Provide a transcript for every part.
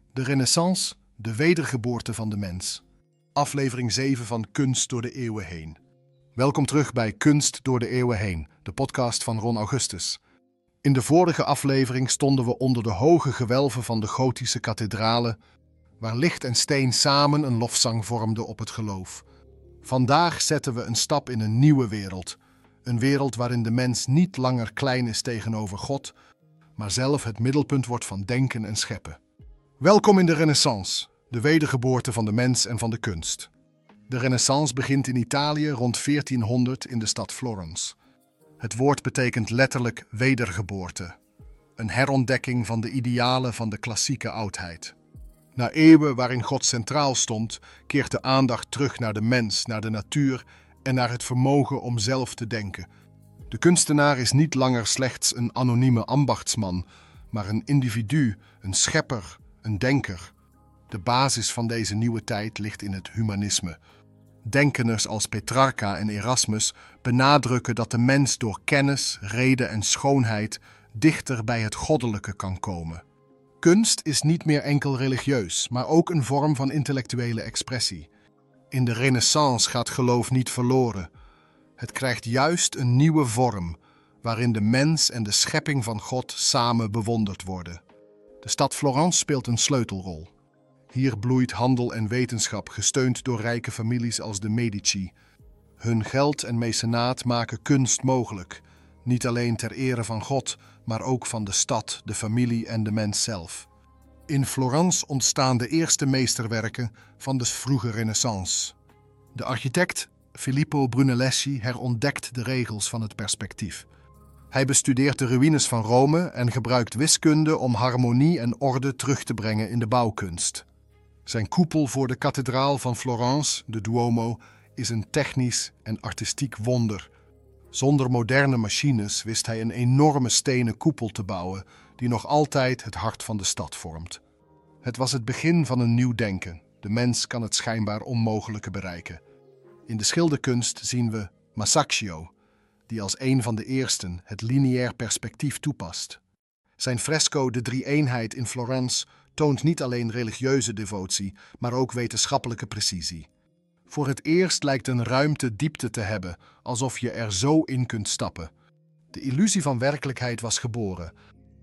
De Renaissance, de wedergeboorte van de mens. Aflevering 7 van Kunst door de eeuwen heen. Welkom terug bij Kunst door de eeuwen heen, de podcast van Ron Augustus. In de vorige aflevering stonden we onder de hoge gewelven van de gotische kathedralen, waar licht en steen samen een lofzang vormden op het geloof. Vandaag zetten we een stap in een nieuwe wereld. Een wereld waarin de mens niet langer klein is tegenover God, maar zelf het middelpunt wordt van denken en scheppen. Welkom in de Renaissance, de wedergeboorte van de mens en van de kunst. De Renaissance begint in Italië rond 1400 in de stad Florence. Het woord betekent letterlijk wedergeboorte. Een herontdekking van de idealen van de klassieke oudheid. Na eeuwen waarin God centraal stond, keert de aandacht terug naar de mens, naar de natuur en naar het vermogen om zelf te denken. De kunstenaar is niet langer slechts een anonieme ambachtsman, maar een individu, een schepper, een denker. De basis van deze nieuwe tijd ligt in het humanisme. Denkers als Petrarca en Erasmus benadrukken dat de mens door kennis, reden en schoonheid dichter bij het goddelijke kan komen. Kunst is niet meer enkel religieus, maar ook een vorm van intellectuele expressie. In de Renaissance gaat geloof niet verloren. Het krijgt juist een nieuwe vorm, waarin de mens en de schepping van God samen bewonderd worden. De stad Florence speelt een sleutelrol. Hier bloeit handel en wetenschap, gesteund door rijke families als de Medici. Hun geld en mecenaat maken kunst mogelijk, niet alleen ter ere van God, maar ook van de stad, de familie en de mens zelf. In Florence ontstaan de eerste meesterwerken van de vroege Renaissance. De architect Filippo Brunelleschi herontdekt de regels van het perspectief. Hij bestudeert de ruïnes van Rome en gebruikt wiskunde om harmonie en orde terug te brengen in de bouwkunst. Zijn koepel voor de kathedraal van Florence, de Duomo, is een technisch en artistiek wonder. Zonder moderne machines wist hij een enorme stenen koepel te bouwen die nog altijd het hart van de stad vormt. Het was het begin van een nieuw denken. De mens kan het schijnbaar onmogelijke bereiken. In de schilderkunst zien we Masaccio, die als een van de eersten het lineair perspectief toepast. Zijn fresco De Drie-eenheid in Florence toont niet alleen religieuze devotie, maar ook wetenschappelijke precisie. Voor het eerst lijkt een ruimte diepte te hebben, alsof je er zo in kunt stappen. De illusie van werkelijkheid was geboren.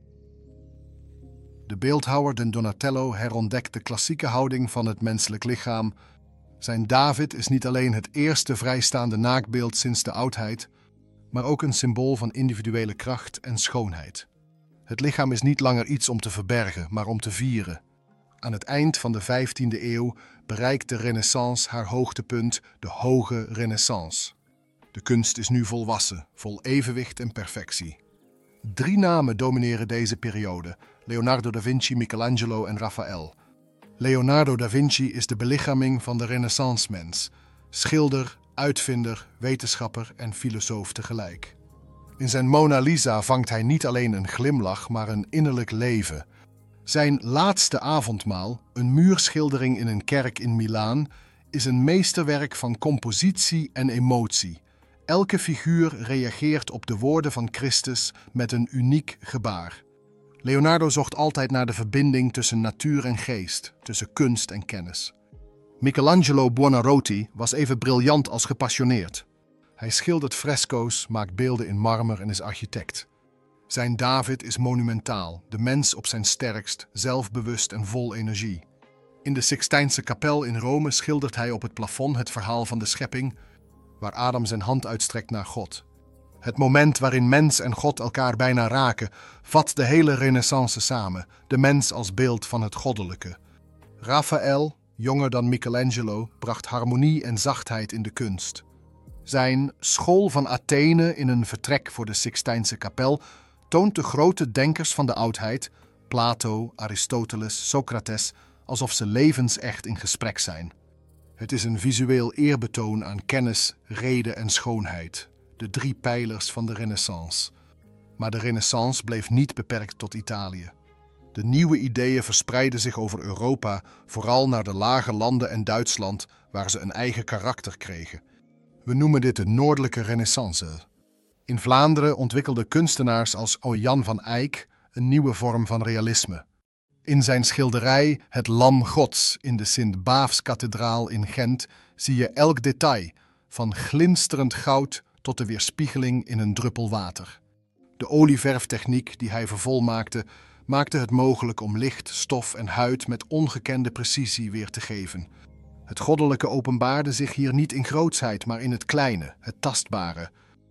De beeldhouwer Donatello herontdekt de klassieke houding van het menselijk lichaam. Zijn David is niet alleen het eerste vrijstaande naaktbeeld sinds de oudheid, maar ook een symbool van individuele kracht en schoonheid. Het lichaam is niet langer iets om te verbergen, maar om te vieren. Aan het eind van de 15e eeuw bereikt de Renaissance haar hoogtepunt, de hoge Renaissance. De kunst is nu volwassen, vol evenwicht en perfectie. 3 namen domineren deze periode: Leonardo da Vinci, Michelangelo en Raphaël. Leonardo da Vinci is de belichaming van de Renaissance-mens, schilder, uitvinder, wetenschapper en filosoof tegelijk. In zijn Mona Lisa vangt hij niet alleen een glimlach, maar een innerlijk leven. Zijn Laatste avondmaal, een muurschildering in een kerk in Milaan, is een meesterwerk van compositie en emotie. Elke figuur reageert op de woorden van Christus met een uniek gebaar. Leonardo zocht altijd naar de verbinding tussen natuur en geest, tussen kunst en kennis. Michelangelo Buonarroti was even briljant als gepassioneerd. Hij schildert fresco's, maakt beelden in marmer en is architect. Zijn David is monumentaal, de mens op zijn sterkst, zelfbewust en vol energie. In de Sixtijnse kapel in Rome schildert hij op het plafond het verhaal van de schepping, waar Adam zijn hand uitstrekt naar God. Het moment waarin mens en God elkaar bijna raken, vat de hele Renaissance samen, de mens als beeld van het goddelijke. Raphaël, jonger dan Michelangelo, bracht harmonie en zachtheid in de kunst. Zijn School van Athene in een vertrek voor de Sixtijnse kapel toont de grote denkers van de oudheid, Plato, Aristoteles, Socrates, alsof ze levensecht in gesprek zijn. Het is een visueel eerbetoon aan kennis, reden en schoonheid, de 3 pijlers van de Renaissance. Maar de Renaissance bleef niet beperkt tot Italië. De nieuwe ideeën verspreidden zich over Europa, vooral naar de lage landen en Duitsland, waar ze een eigen karakter kregen. We noemen dit de Noordelijke Renaissance. In Vlaanderen ontwikkelden kunstenaars als Jan van Eyck een nieuwe vorm van realisme. In zijn schilderij Het Lam Gods in de Sint-Baafskathedraal in Gent zie je elk detail, van glinsterend goud tot de weerspiegeling in een druppel water. De olieverftechniek die hij vervolmaakte, maakte het mogelijk om licht, stof en huid met ongekende precisie weer te geven. Het goddelijke openbaarde zich hier niet in grootsheid, maar in het kleine, het tastbare.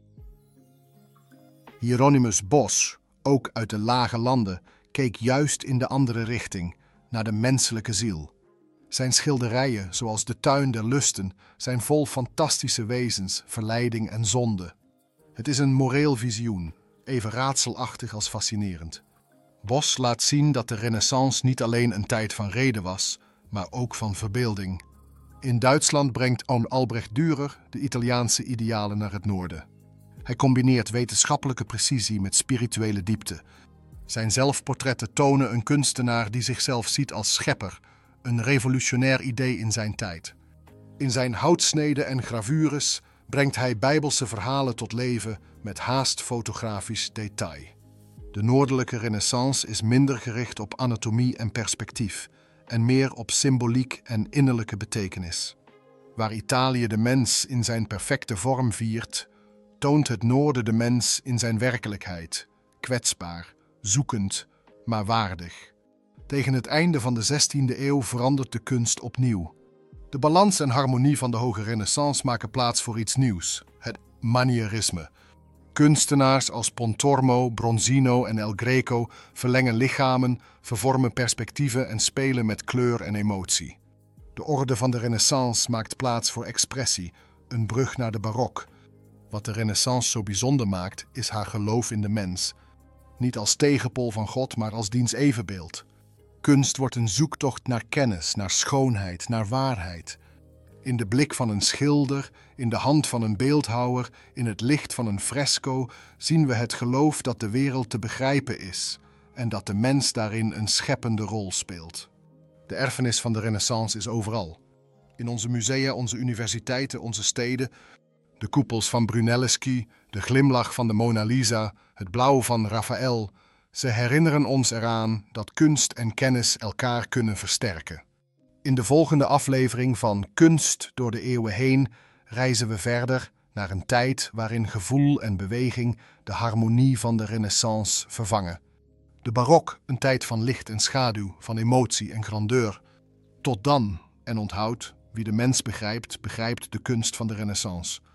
Hieronymus Bosch, ook uit de lage landen, keek juist in de andere richting, naar de menselijke ziel. Zijn schilderijen, zoals De Tuin der Lusten, zijn vol fantastische wezens, verleiding en zonde. Het is een moreel visioen, even raadselachtig als fascinerend. Bosch laat zien dat de Renaissance niet alleen een tijd van reden was, maar ook van verbeelding. In Duitsland brengt Albrecht Dürer de Italiaanse idealen naar het noorden. Hij combineert wetenschappelijke precisie met spirituele diepte. Zijn zelfportretten tonen een kunstenaar die zichzelf ziet als schepper, een revolutionair idee in zijn tijd. In zijn houtsneden en gravures brengt hij bijbelse verhalen tot leven met haast fotografisch detail. De noordelijke Renaissance is minder gericht op anatomie en perspectief en meer op symboliek en innerlijke betekenis. Waar Italië de mens in zijn perfecte vorm viert, toont het noorden de mens in zijn werkelijkheid, kwetsbaar, zoekend, maar waardig. Tegen het einde van de 16e eeuw verandert de kunst opnieuw. De balans en harmonie van de hoge Renaissance maken plaats voor iets nieuws, het manierisme. Kunstenaars als Pontormo, Bronzino en El Greco verlengen lichamen, vervormen perspectieven en spelen met kleur en emotie. De orde van de Renaissance maakt plaats voor expressie, een brug naar de barok. Wat de Renaissance zo bijzonder maakt, is haar geloof in de mens. Niet als tegenpol van God, maar als diens evenbeeld. Kunst wordt een zoektocht naar kennis, naar schoonheid, naar waarheid. In de blik van een schilder, in de hand van een beeldhouwer, in het licht van een fresco zien we het geloof dat de wereld te begrijpen is en dat de mens daarin een scheppende rol speelt. De erfenis van de Renaissance is overal. In onze musea, onze universiteiten, onze steden. De koepels van Brunelleschi, de glimlach van de Mona Lisa, het blauw van Raphaël. Ze herinneren ons eraan dat kunst en kennis elkaar kunnen versterken. In de volgende aflevering van Kunst door de eeuwen heen reizen we verder naar een tijd waarin gevoel en beweging de harmonie van de Renaissance vervangen. De barok, een tijd van licht en schaduw, van emotie en grandeur. Tot dan, en onthoud, wie de mens begrijpt, begrijpt de kunst van de Renaissance.